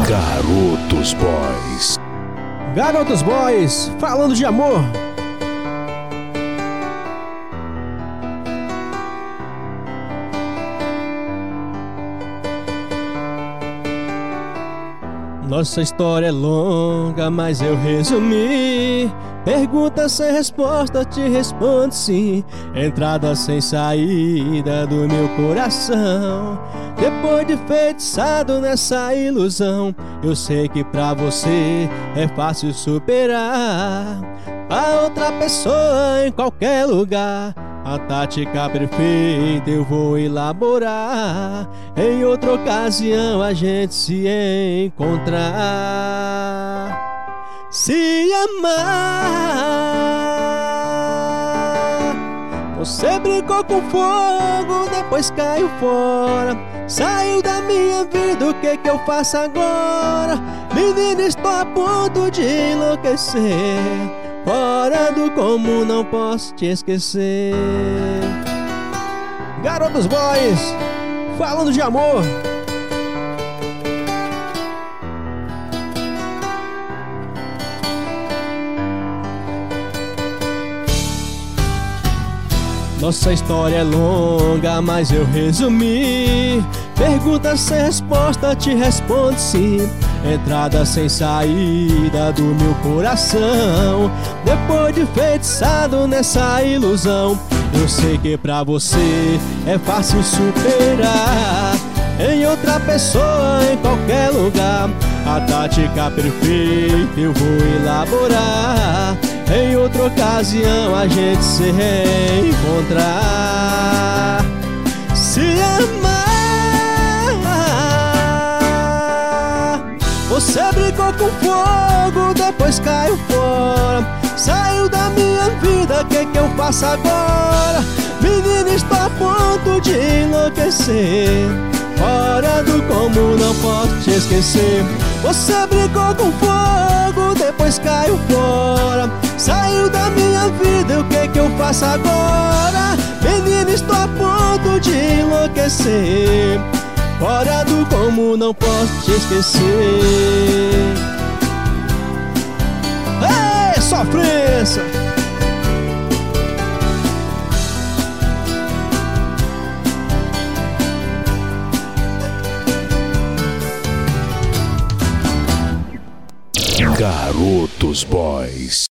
Garotos Boys. Garotos Boys, falando de amor. Nossa história é longa, mas eu resumi. Pergunta sem resposta, te respondo sim. Entrada sem saída do meu coração. Depois de feitiçado nessa ilusão, eu sei que pra você é fácil superar. Pra outra pessoa em qualquer lugar, a tática perfeita eu vou elaborar. Em outra ocasião a gente se encontrar. Se amar, você brincou com fogo, depois caiu fora. Saiu da minha vida, o que eu faço agora? Menina, estou a ponto de enlouquecer. Fora do comum, não posso te esquecer. Garotos Boys, falando de amor. Nossa história é longa, mas eu resumi. Pergunta sem resposta, te respondo sim. Entrada sem saída do meu coração. Depois de feitiçado nessa ilusão, eu sei que pra você é fácil superar. Em outra pessoa, em qualquer lugar, a tática perfeita eu vou elaborar. Em outra ocasião a gente se reencontrar. Se amar, você brincou com fogo, depois caiu fora. Saiu da minha vida, o que eu faço agora? Menina, estou a ponto de enlouquecer. Fora do comum, não posso te esquecer. Você brincou com fogo, depois caiu fora. Saiu da minha vida, o que eu faço agora? Menina, estou a ponto de enlouquecer. Fora do comum, não posso te esquecer. Ei, sofrência! Garotos Boys.